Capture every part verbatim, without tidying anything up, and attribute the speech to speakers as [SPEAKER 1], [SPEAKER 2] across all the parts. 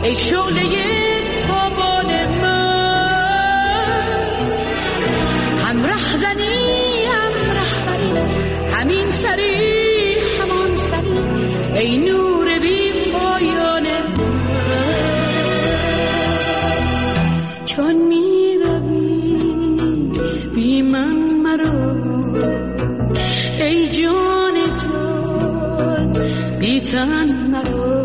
[SPEAKER 1] ای شعله تابان من، هم رهزنی هم رهبری، همین سری همان سری، ای نور بی پایان من. چون می روی بی من مرو، ای جان جان بی تن مرو.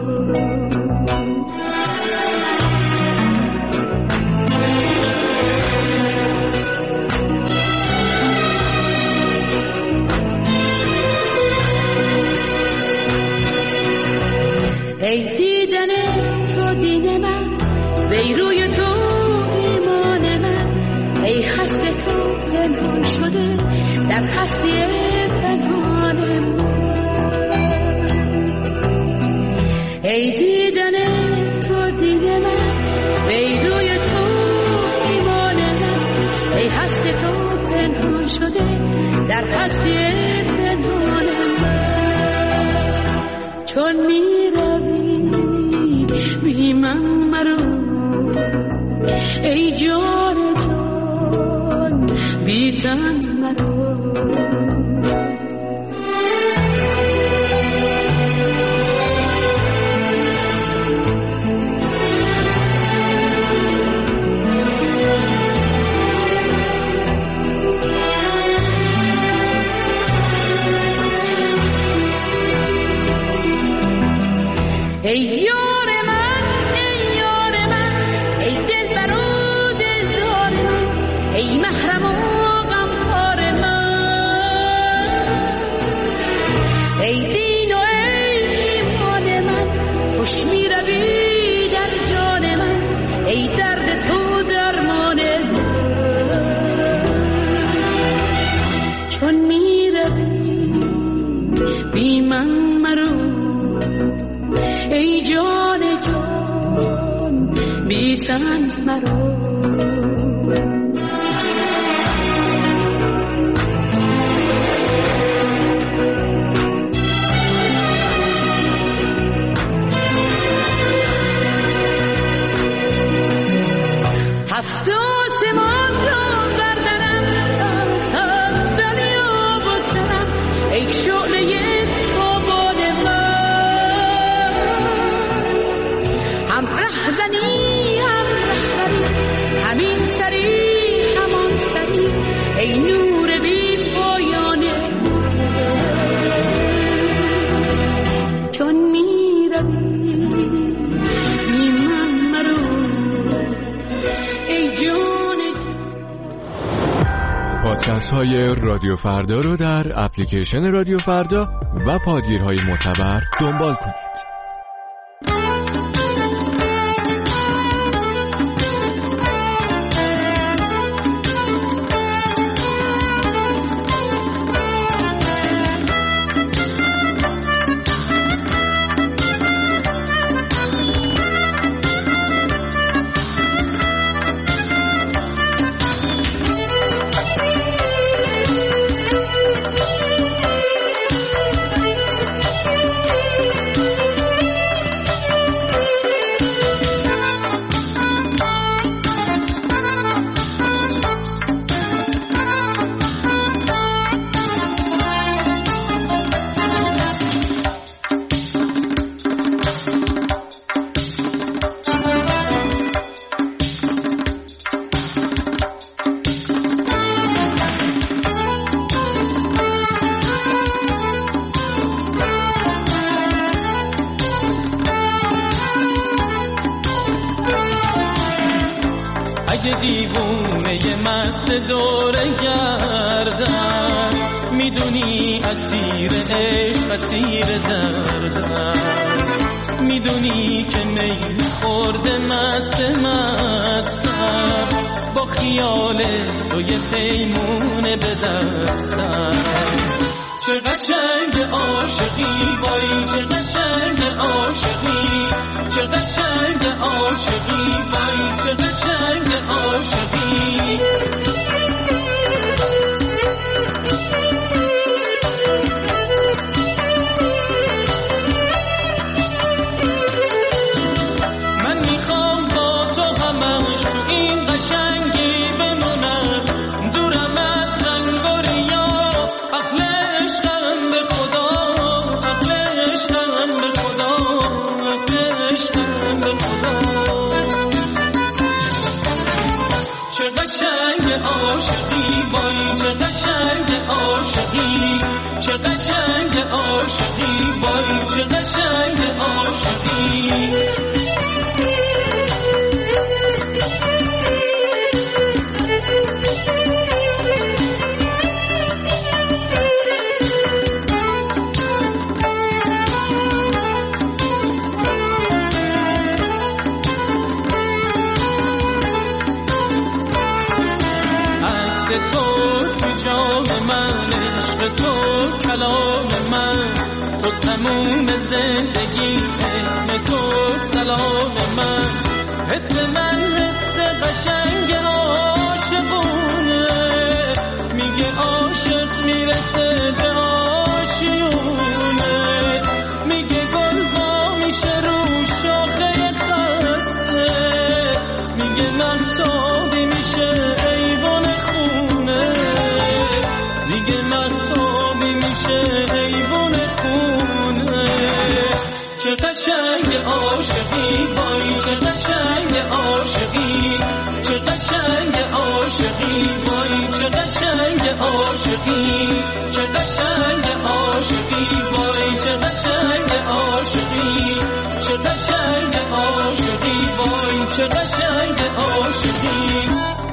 [SPEAKER 1] ای دیدن تو دین من، ای روی تو ایمان من، ای خسته تو پنهان شده در هستی پنهان من. ای دیدن تو دین من، ای روی تو ایمان من، ای هستی تو پنهان شده در هستی پنهان من. چون می بی من مرو، ای جان جان بی تن مرو. ای یار من، ای یار من، ای دلبر و دلدار من، ای محرم و غمخوار من، ای دین و ای ایمان من، خوش می روی در جان من، ای درد تو درمان من. چون می روی بی من مرو، ای جان جان بی تن مرو. هفت آسمان را بردارم، از هم دنیا بگذرم، ای شعله تابان من، هم رهزنی هم رهبری، همین سری همان سری، ای نور بی پایان من. چون می روی بی من مرو، ای جان.
[SPEAKER 2] پادکست های رادیو فردا رو در اپلیکیشن رادیو فردا و پادگیرهای معتبر دنبال کنید.
[SPEAKER 3] اگه دیوونه مست دوره گردم، میدونی اسیر عشق اسیر دردم، میدونی که میل خورده مست مستم، با خیال تو یه پیمونه به دستم. چه قشنگ عاشقی وای، چه قشنگ عاشقی، چه قشنگ عاشقی وای، چه قشنگ عاشقی. من عاشقی تو کلام من، تو تموم زندگی، اسم تو سلام من، حس من حس قشنگ عاشقونه، میگه عاشق میرسه به آشیونه، میگه گل وا میشه رو شاخه خسته، میگه مهتابی میشه ایوان خونه، میگه مهتابی میشه ایوان خونه. چه قشنگ عاشقی وای، چه قشنگ عاشقی، چه قشنگ عاشقی وای، چه قشنگ عاشقی، چه قشنگ عاشقی وای، چه قشنگ عاشقی، چه قشنگ عاشقی وای، چه قشنگ عاشقی.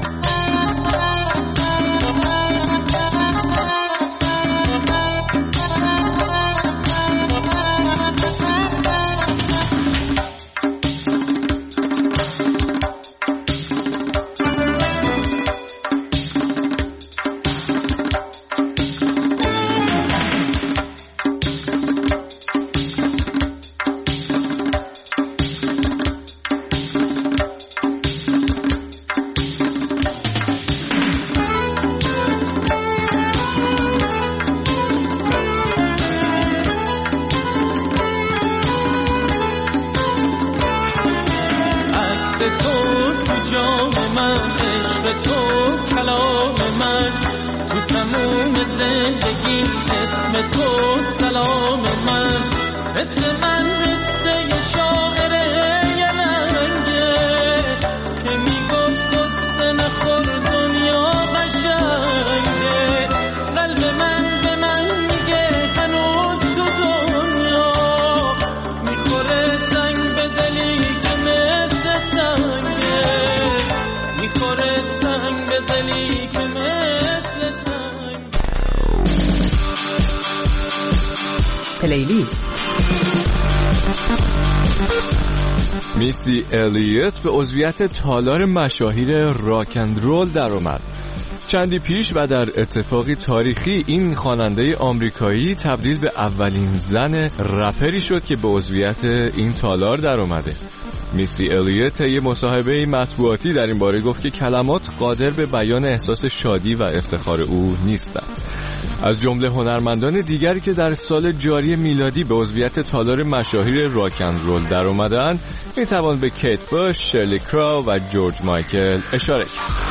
[SPEAKER 2] میسی الیوت به عضویت تالار مشاهیر راک اند رول در اومد. چندی پیش و در اتفاقی تاریخی این خواننده آمریکایی تبدیل به اولین زن رپری شد که به عضویت این تالار در اومده. میسی الیوت یه مصاحبه مطبوعاتی در این باره گفت که کلمات قادر به بیان احساس شادی و افتخار او نیستند. از جمله هنرمندان دیگری که در سال جاری میلادی به عضویت تالار مشاهیر راک اند رول در اومدن میتوان به کیت باش، شرلی کراو و جورج مایکل اشاره کرد.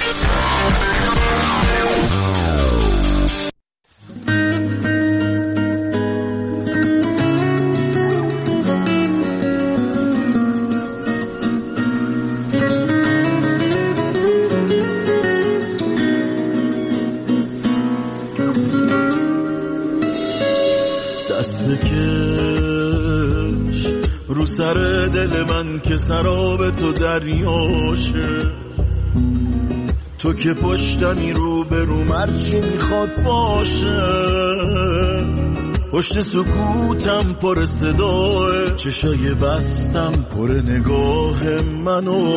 [SPEAKER 4] رو سر دل من که سراب تو دریاشه، تو که پشتمی رو به رو مرچی میخواد باشه، پشت سکوتم پر صداه، چشای بستم پر نگاه منو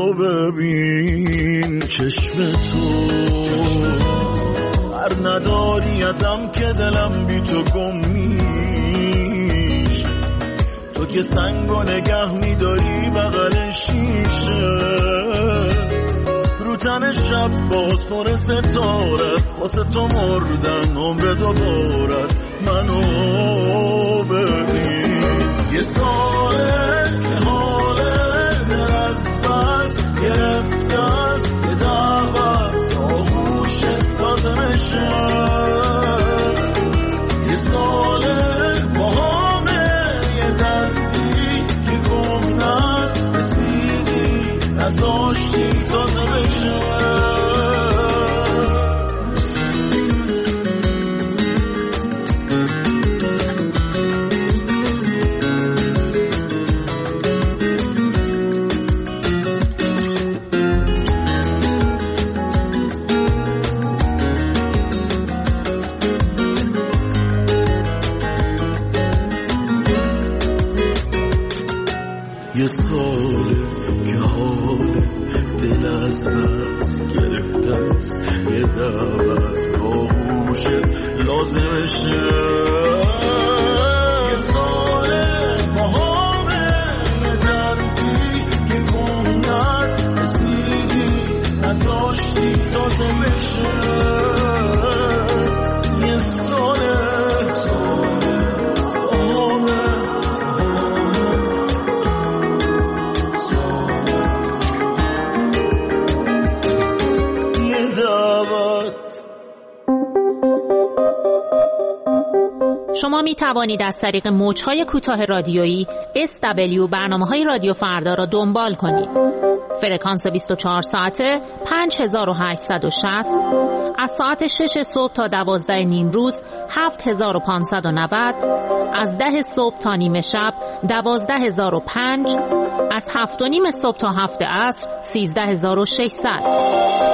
[SPEAKER 4] ببین، چشم تو هر نداری ازم که دلم بی تو گم میش، تو که سنگو نگه میداری بغل شیشه، رو تن شب باز پر ستاره است، واسه تو مردن عمر دوباره است، منو ببین. یه ساله که حاله دل از بس گرفته است، یه دعوت آغوشه تازه بشه، یه ساله با همه یه دردی که گم نست رسیدی نزاشتی تازه بشه. یه ساله که حال دل از بس گرفته است، یه دم از باهوشت لازمشه. یه ساله باهامه، یه دردی که گونه است، رسیدی نداشتی تازه بشه. یه ساله
[SPEAKER 5] شما می توانید از طریق موج‌های کوتاه رادیویی اس دبلیو برنامه‌های رادیو فردا را دنبال کنید. فرکانس بیست و چهار ساعته پنج هزار و هشتصد و شصت، از ساعت شش صبح تا دوازده نیم روز هفت هزار و پانصد و نود، از ده صبح تا نیمه شب دوازده هزار و پنج، از هفت و نیم صبح تا هفت عصر سیزده هزار و ششصد.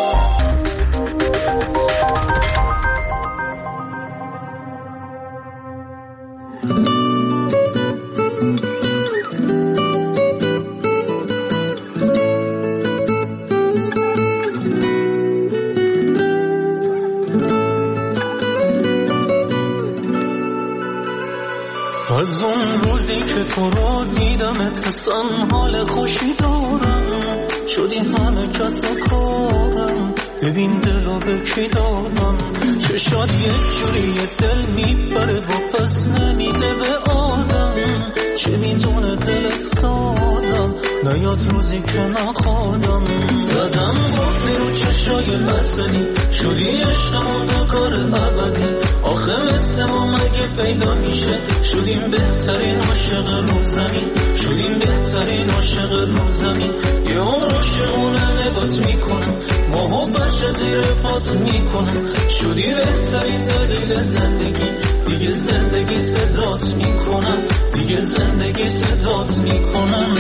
[SPEAKER 3] از اون روزی که تو رو دیدمت حسن حال خوشی دارم، شدی همه کس کارم، ببین دلو به کی دادم، چشات یه جوری دل میبره و پس نمیده به آدم، چه میدونه دل سادم، نیاد روزی که نخوادم، زدم گفتی رو چشای بسنی، شدی عشقمون دو کار ابدی، آخه مثل ما مگه پیدا میشه، شدیم بهترین عاشق رو زمین، شدیم بهترین عاشق رو زمین، یه عمر عاشقونه نگات میکنم، ماهو فرش زیر پات میکنم، شدی بهترین دلیل زندگی، دیگه زندگی صدات میکنم، دیگه زندگی صدات میکنم.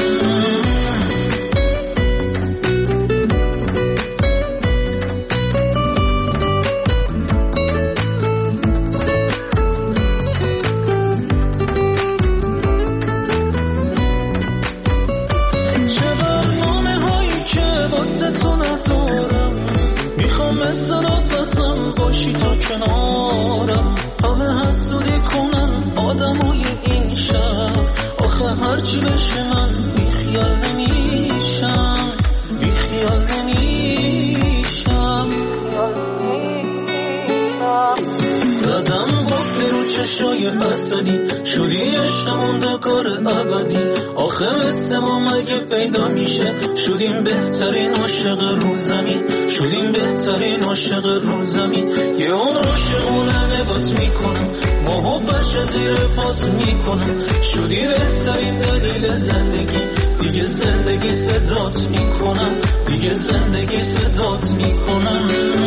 [SPEAKER 3] باشی تا کنارم، همه حسودی کنن آدمای این شب، آخه هرچی بشه من بیخیال نمیشم، بیخیال نمیشم. زدم گفتی رو چشای حسدی، شدی عشقمون دو کار ابدی، آخه مثل ما مگه پیدا میشه، شدیم بهترین عاشق رو زمین، شدیم بهترین عاشق رو زمین، یه عمر عاشقونه نگات میکنم، ماهو فرش زیر پات میکنم، شدی بهترین دلیل زندگی، دیگه زندگی صدات میکنم، دیگه زندگی صدات میکنم.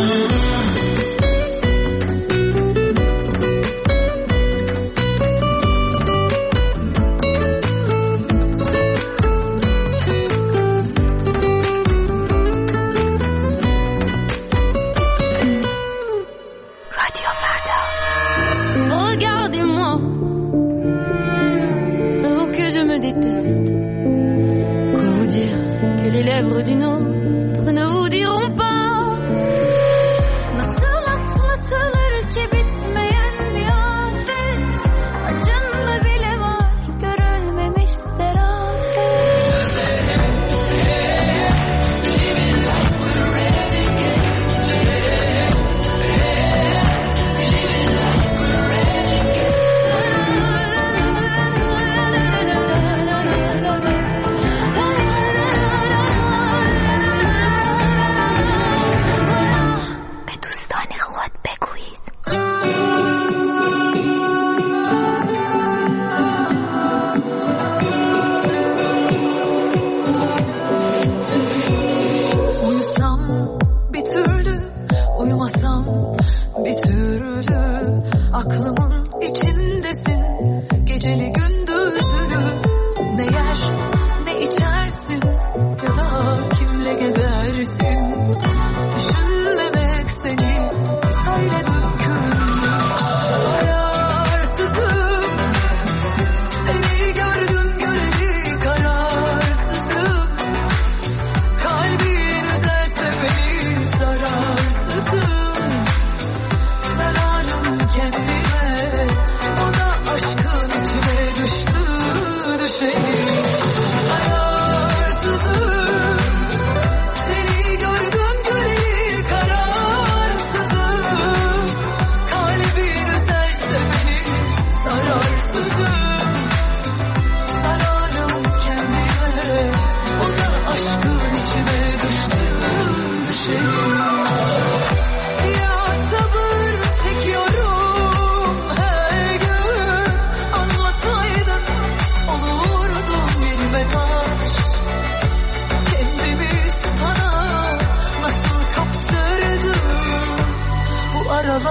[SPEAKER 1] D'une autre ne vous diront pas nasıl atlatılır ki bitmeyen bir afet, acında bile var görülmemiş serafet. Living like we're renegades, living like we're renegades.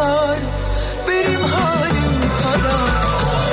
[SPEAKER 3] قرار بریم حالیم قرار.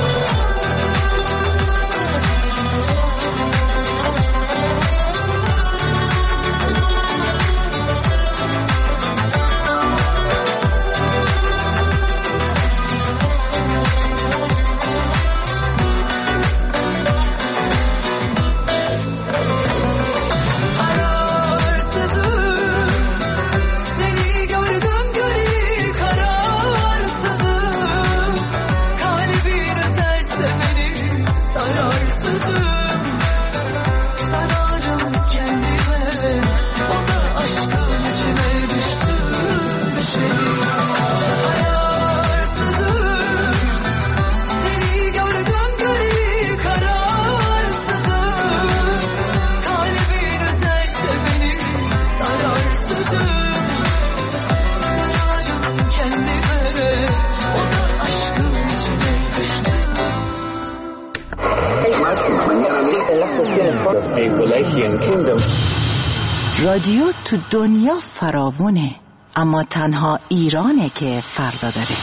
[SPEAKER 6] رادیو تو دنیا فراوونه، اما تنها ایرانه که فردا داره.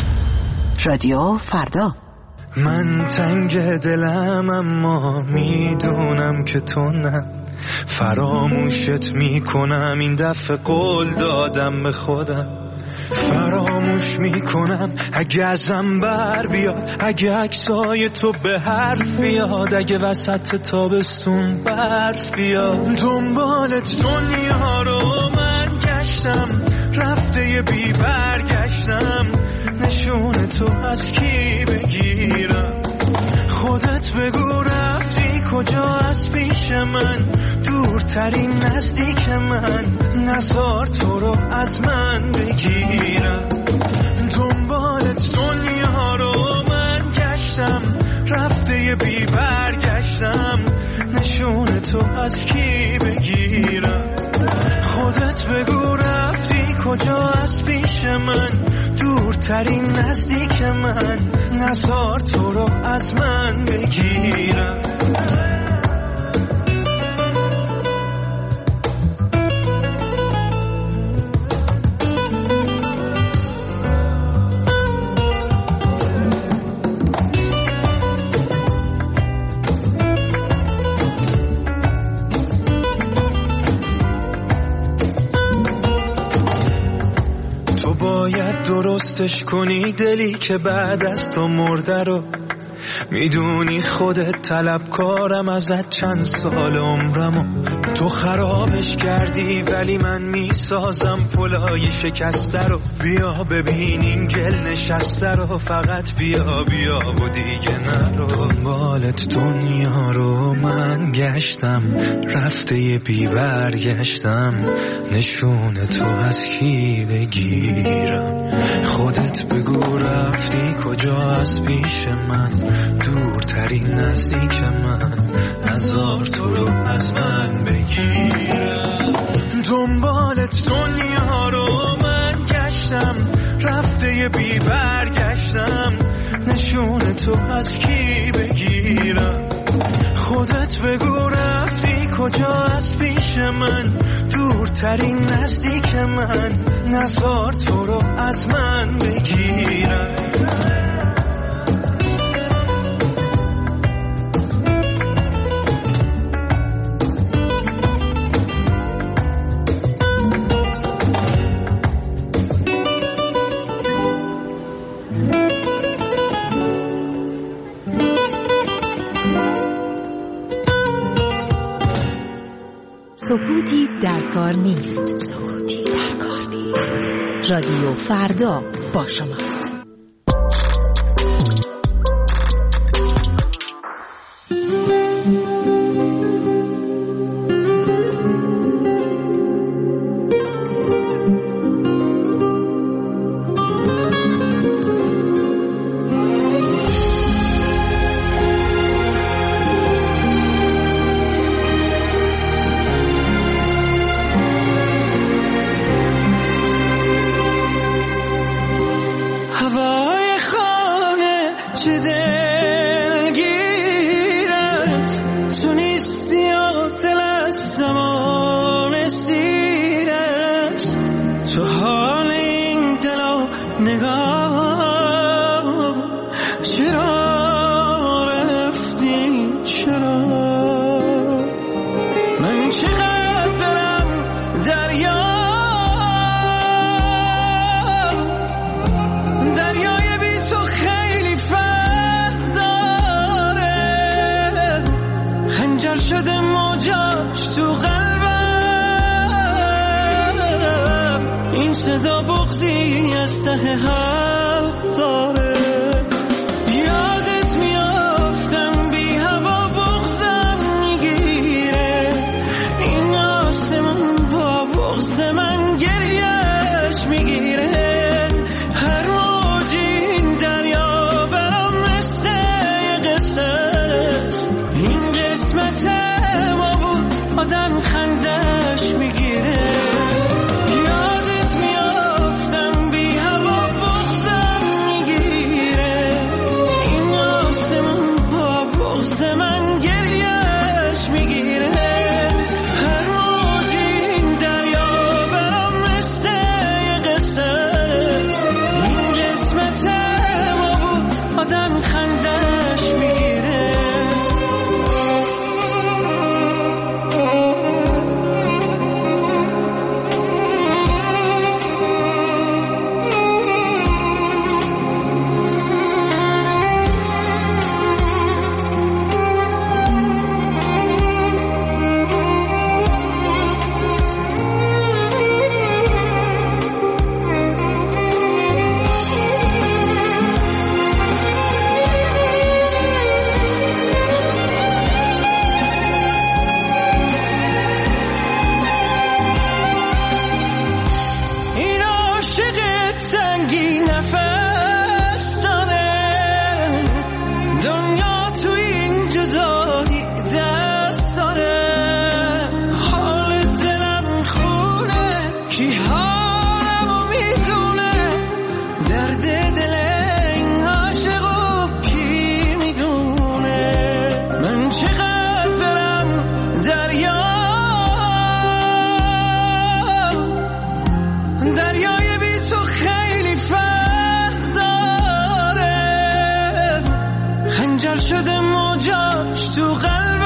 [SPEAKER 6] رادیو فردا.
[SPEAKER 3] من تنگ دلم اما میدونم که تو نه، فراموشت میکنم این دفعه قول دادم به خودم، فراموش میکنم اگه ازم بر بیاد، اگه عکسای تو به حرف بیاد، اگه وسط تابستون برف بیاد. دنبالت دنیا رو من گشتم، رفته بی برگشتم، نشون تو از کی بگیرم؟ خودت بگو رفتی کجا از پیش من، دورترین نزدیک من، نزار تو رو از من بگیرم. دنبالت دنیا رو من گشتم، رفته بی برگشتم، نشون تو از کی بگیرم؟ خودت بگو رفتی کجا از پیش من، دورترین نزدیک من، نزار تو رو از من بگیرم. درستش کنی دلی که بعد از تو مرده رو، میدونی خودت طلبکارم ازت چند سال عمرمو، تو خرابش کردی ولی من میسازم پلای شکسته رو. بیا ببینیم گل نشسته رو، فقط بیا بیا و دیگه نرو. دنبالت دنیا رو من گشتم، رفته بی برگشتم، نشون تو از کی بگیرم؟ خودت بگو رفتی کجا از پیش من، دورترین نزدیک من، نزار تو رو از من بگیرم. دنبالت دنیا رو من گشتم، رفته بی برگشتم، نشون تو از کی بگیرم؟ خودت بگو رفتی کجا از پیش من، دورترین نزدیک من، نزار تو رو از من بگیرم.
[SPEAKER 5] سکوتی در کار نیست. سکوتی در کار نیست. رادیو فردا با شماست.
[SPEAKER 3] نگاه شده موجاش تو قلبم، این صدا بغضی از ته حلق داره. یادت میافتم بی هوا بغضم میگیره، این آسمون با بغض من گریهش میگیره. هر موجی این دریا برام مثل یه قصه است، این قسمت ما بود آدم خندش میگیره. یادت میافتم بی هوا بغضم میگیره، این آسمون با بغض من گریهش میگیره. هر موجی این دریا برام مثل یه قصه است، این قسمت ما بود آدم خندش میگیره. این عاشق تنگی نفس داره، دنیا تو این جدایی دست داره. حال دلم خونه، کی حالمو میدونه، درد دل این عاشقو کی میدونه. من چقدر برم دریا، دریای بی تو خیلی فرق داره. خنجر شده موجاش تو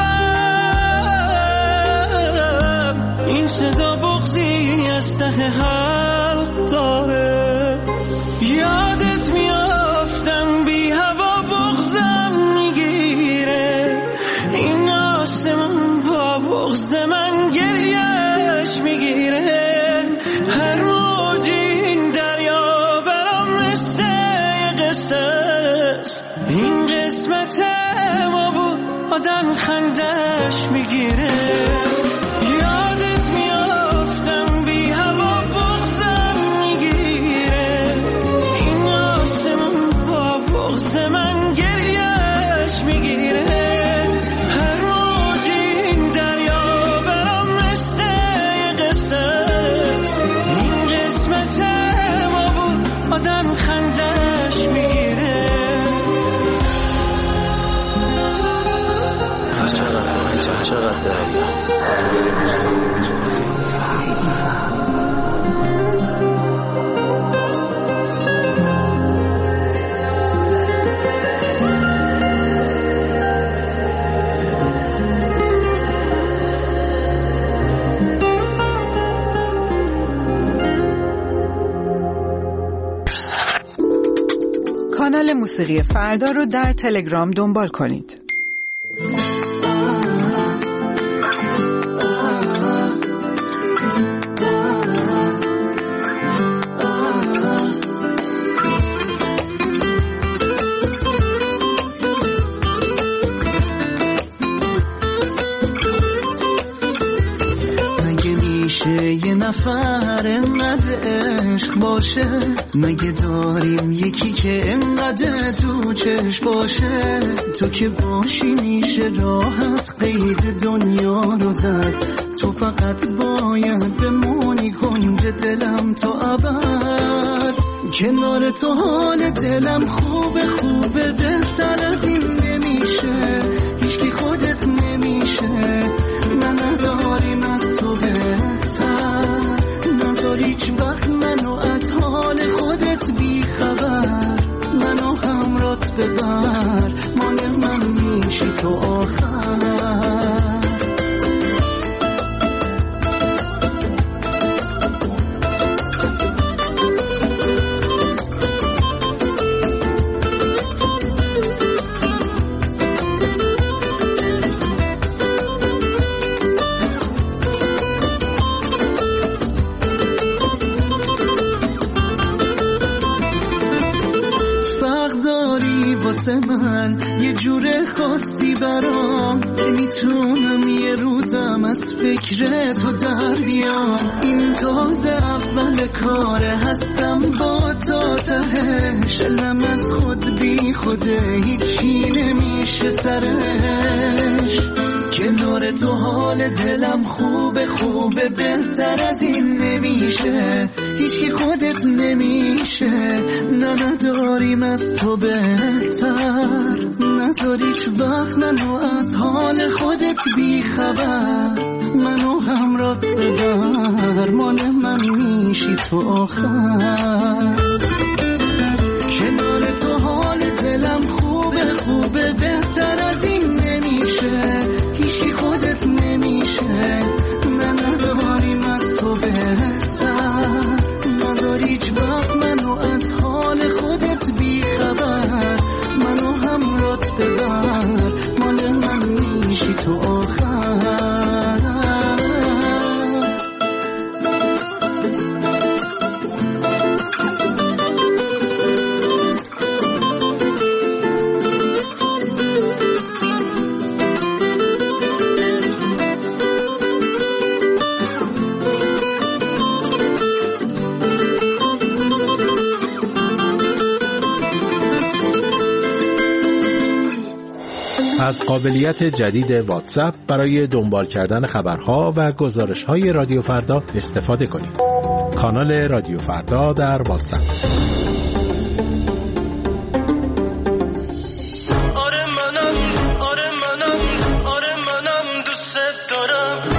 [SPEAKER 3] قلبم، این صدا بغضی از ته حلق داره. یادت میافتم بی هوا بغضم میگیره، این آسمون با بغض من گریهش میگیره. هر موجی این دریا برام مثل یه قصه است، این قسمت ما بود آدم خندش میگیره. یادت میافتم بی هوا بغضم میگیره، این آسمون با بغض من گریهش میگیره. هر موجی این دریا برام مثل یه قصه است، این قسمت ما بود آدم خندش میگیره.
[SPEAKER 7] چقدر چقدر دریا
[SPEAKER 8] کانال موسیقی فردا رو در تلگرام دنبال کنید.
[SPEAKER 9] یه نفر انقدر عشق باشه، مگه داریم یکی که انقدر تو چشم باشه. تو که باشی میشه راحت قید دنیا رو زد، تو فقط باید بمونی کنج دلم تا ابد. کنار تو حال دلم خوبه خوبه، بهتر از این نمیشه، هیچکی خودت نمیشه. من نداریم از تو بهتر، نذار هیچ وقت منو از حال خودت بی خبر. منو همرات ببر، مال من میشی تو آخر. نمیتونم یه روزم از فکر تو در بیام. این تازه اول کاره هستم با تا تهش، دلم از خود بی خوده هیچی نمیشه سرش. کنار تو حال دلم خوبه خوبه بهتر از این نمیشه، هیچکی خودت نمیشه. نه نداریم از تو بهتر، نذار هیچ وقت منو از حال خودت بی خبر. منو همراهت ببر، مال من میشی تو آخر. کنار تو حال دلم خوبه خوبه بهتر از این نمیشه، هیچکی خودت نمیشه. نه نداریم از تو بهتر، نداری هیچ وقت منو از حال خودت بی خبر. منو همراهت ببر، مال من میشی تو آخر.
[SPEAKER 10] از قابلیت جدید واتساپ برای دنبال کردن خبرها و گزارش‌های رادیو فردا استفاده کنید. کانال رادیو فردا در واتساپ.
[SPEAKER 3] آره منم آره منم آره منم دوست دارم.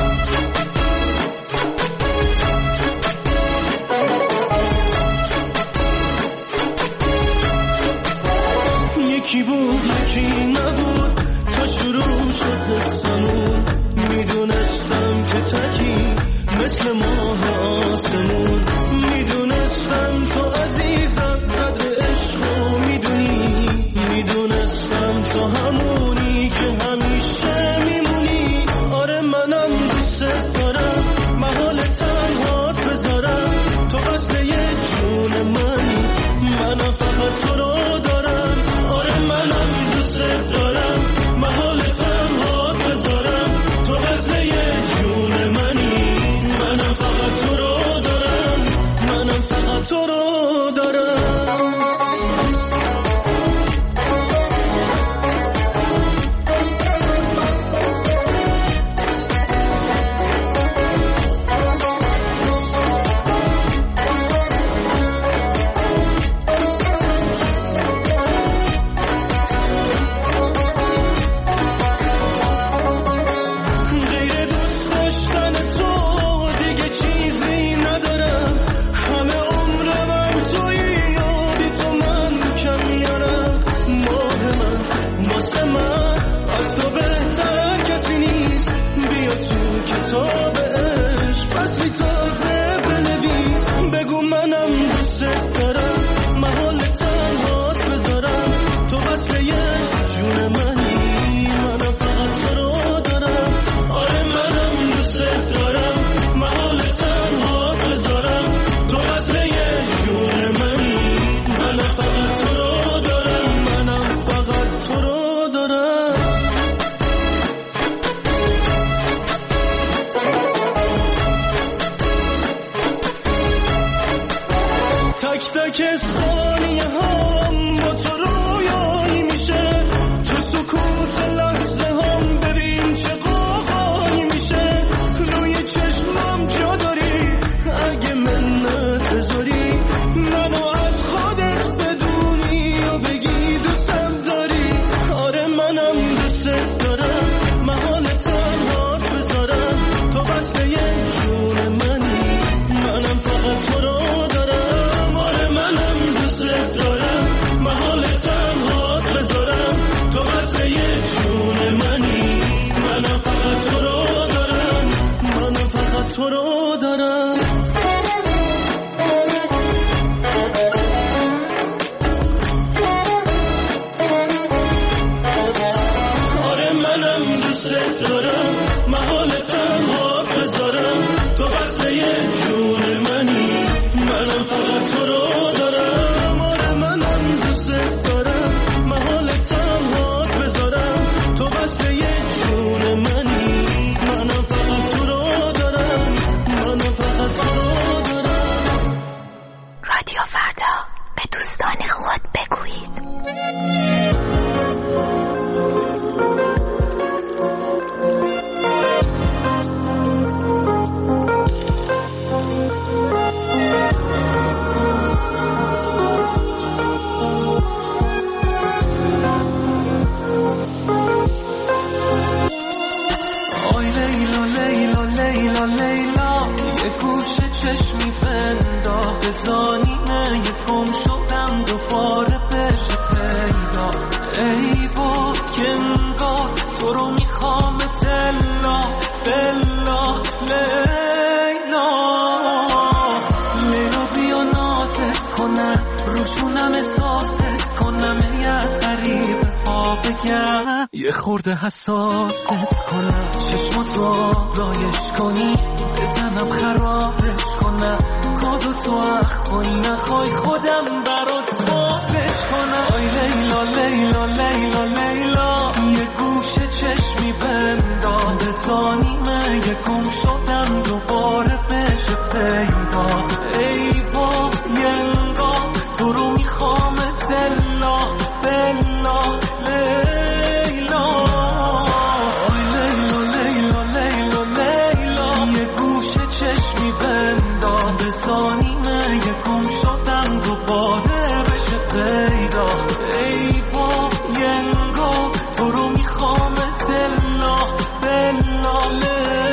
[SPEAKER 3] یکی بود یکی نبود، تا شروع شد حسمون. میدونستم که تکی مثل ماه آسمون. میدونستم تو عزیزم قدر عشقو میدونی. میدونستم تو همونی که همیشه میمونی. آره منم دوست دارم، محال تنهات بذارم. تو قصد یه جون منی، منم فقط تو رو دارم. آره منم دوست دارم، محال تنهات بذارم. تو قصد یه جون منی، منم فقط تو رو دارم. منم فقط تو رو دارم. غیر دوست داشتن تو دیگه چیزی ندارم. همه عمرم هم تویی و بی تو من کم میارم. ماه من واسه من از تو بهتر کسی نیست. بیا تو کتاب عشق فصلی تازه بنویس. بگو منم دوست دارم، محال تنهات بذارم. تو وصل یه جون منی، منم فقط تو رو دارم. آره منم دوست دارم، محال تنهات بذارم. تو وصل یه جون منی، منم فقط تو رو دارم. منم فقط تو رو دارم. تک تک ثانیه هم با تو رویایی میشه. تو سکوت لحظه هم ببین چه قاقایی میشه. روی چشمم جا داری، اگه منت بذاری. منو از خودت بدونی و بگی دوستم داری. آره منم دوست دارم، محال تنهات بذارم. تو وصل یه جون منی، منم فقط تو رو دارم. آره منم دوست دارم، محال تنهات بذارم. تو وصل یه جون منی، منم فقط تو رو دارم. منم فقط تو رو دارم. آره منم دوست دارم، محال تنهات بذارم. تو وصل یه جون منی، منم فقط تو رو دارم. آره منم دوست دارم، محال تنهات بذارم. تو وصل یه جون آی لیلا لیلا لیلا لیلا یه گوشه چشمی بندا بزانینه یه گم شدم دوباره بشه پیدا ای با کنگار تو رو میخوام تلا بلا لیلا لیلا بیا نازت کنم روشونم احساست کنم ای از غریب ها بگم یه خورده حساست کنم چشمات رو رایش کنی بزنم خرابش کنم کادو تو اخ کنی نخوای خودم برات بازش کنم آی لیلا لیلا لیلا لیلا یه گوشه چشمی بندا بزانیمه یه گم شدم دوباره بشه پیدا ای با ینگا تو رو میخوام تلا بلا لیلا آی لیلا لیلا لیلا لیلا یه گوشه چشمی بندا بزانیمه یه گم شدم دوباره بشه پیدا ای با ینگا تو رو میخوام تلا بلا لیلا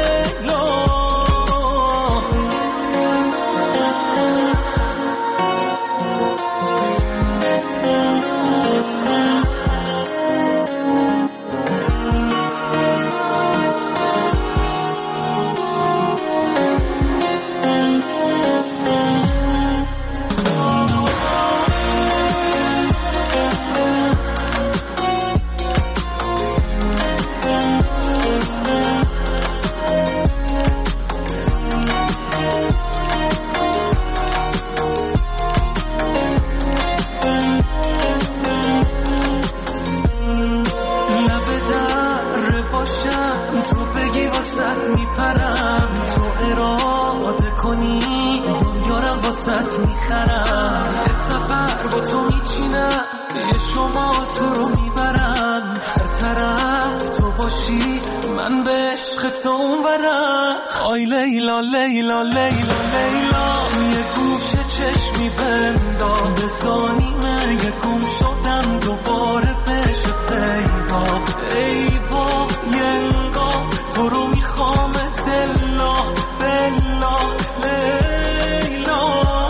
[SPEAKER 3] میخرم یه سفر با تو میچینم یه شما تو رو میبرم هر طرف تو باشی من به عشق تو اونورم آی لیلا لیلا لیلا لیلا یه گوشه چشمی بندا بزانیمه یه گم شدم دوباره بشه پیدا ای با ینگا تو رو میخوام تلا بلا لیلا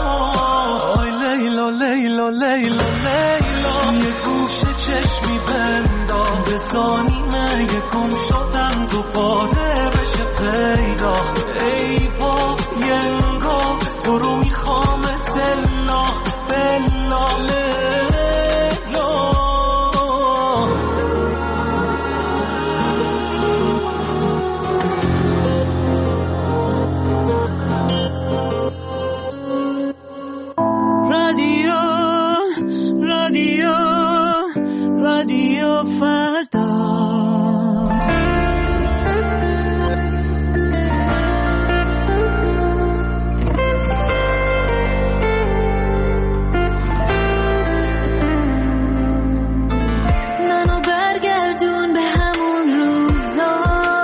[SPEAKER 3] لیلا لیلا لیلا یه گوشه چشمی بندا بزانیمه یه گم شدم دوباره بشه پیدا ای با ینگا تو رو میخوام تلا بلا لیلا
[SPEAKER 1] رادیو فردا منو برگردون به همون روزا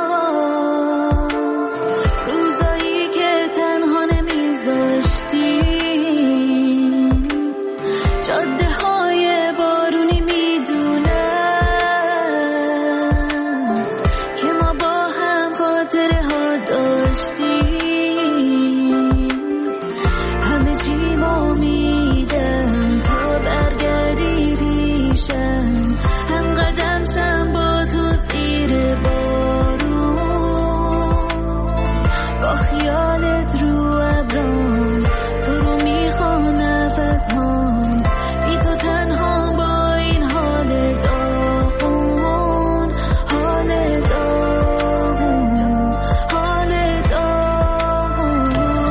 [SPEAKER 1] روزایی که تنها نمیذاشتی جاده های بارونی میدونم که ما با هم خاطره ها داشتیم همه چی ما میدم تا برگردی پیشم هم قدم شم با تو زیر بارون با خیالت رو ابرام تو رو میخوام نفس هم بی تو تنها با این حال داغون حال داغون حال داغون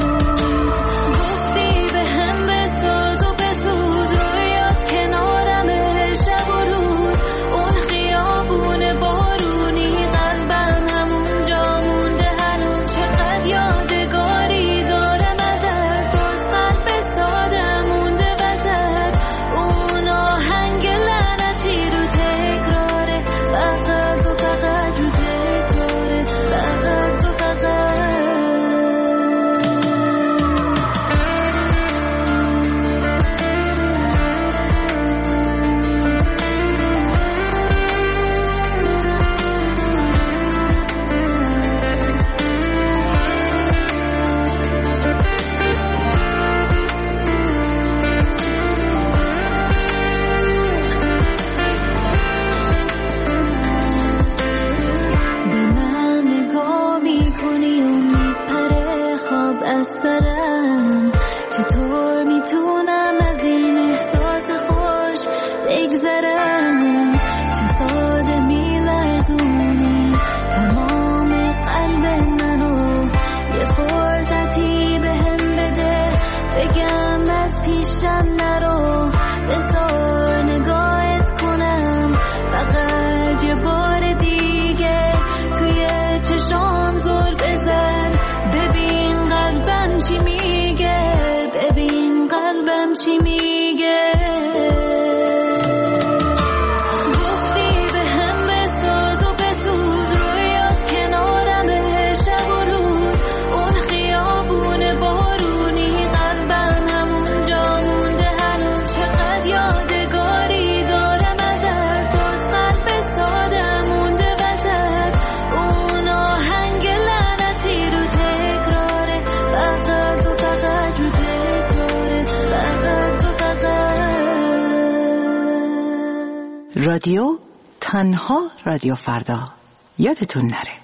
[SPEAKER 1] گفتی به هم بساز و بسوز رویات کنارمه شب و روز اون خیابون بارونی قلبم همونجا مونده هنوز چقدر یادگاری دارم ازت باز قلب سادم مونده وزد
[SPEAKER 6] رادیو تنها رادیو فردا یادتون نره.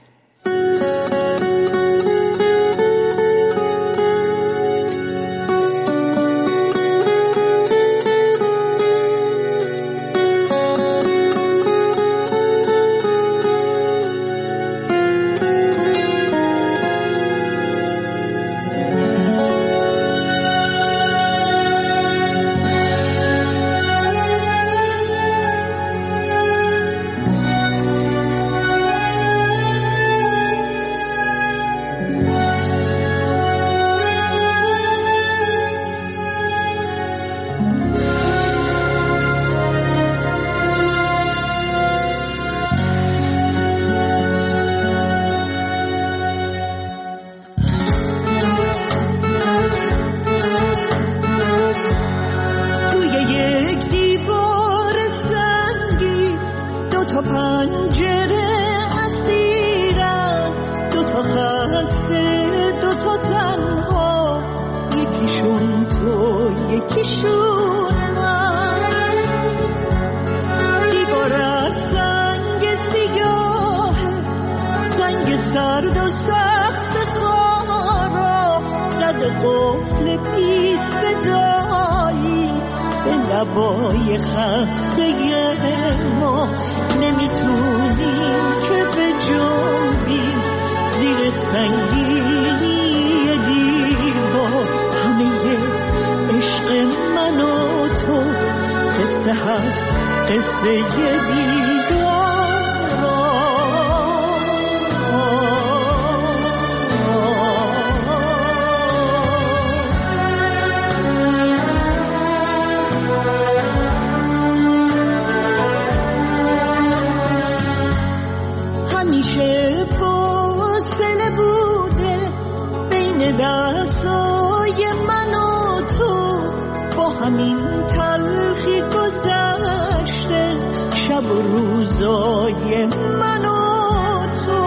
[SPEAKER 9] لبای خسته ما نمیتونیم که به جنبیم زیر سنگینی دیوار. همه عشق من و تو قصه هست، قصه دیدار. همیشه فاصله بوده بین دستای من و تو، با همین تلخی گذشته شب و روزای من و تو.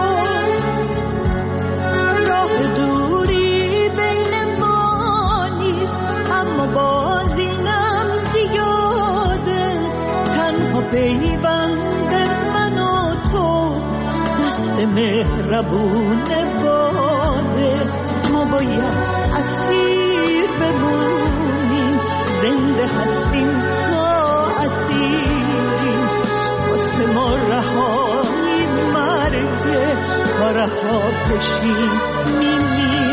[SPEAKER 9] راه دوری بین ما نیست اما باز اینم زیاده، تنها پیوند من و تو دست مهربون باده. ما باید اسیر بمونیم، زنده هستیم تا اسیریم. واسه ما رهایی مرگه، تا رها بشیم میمیریم.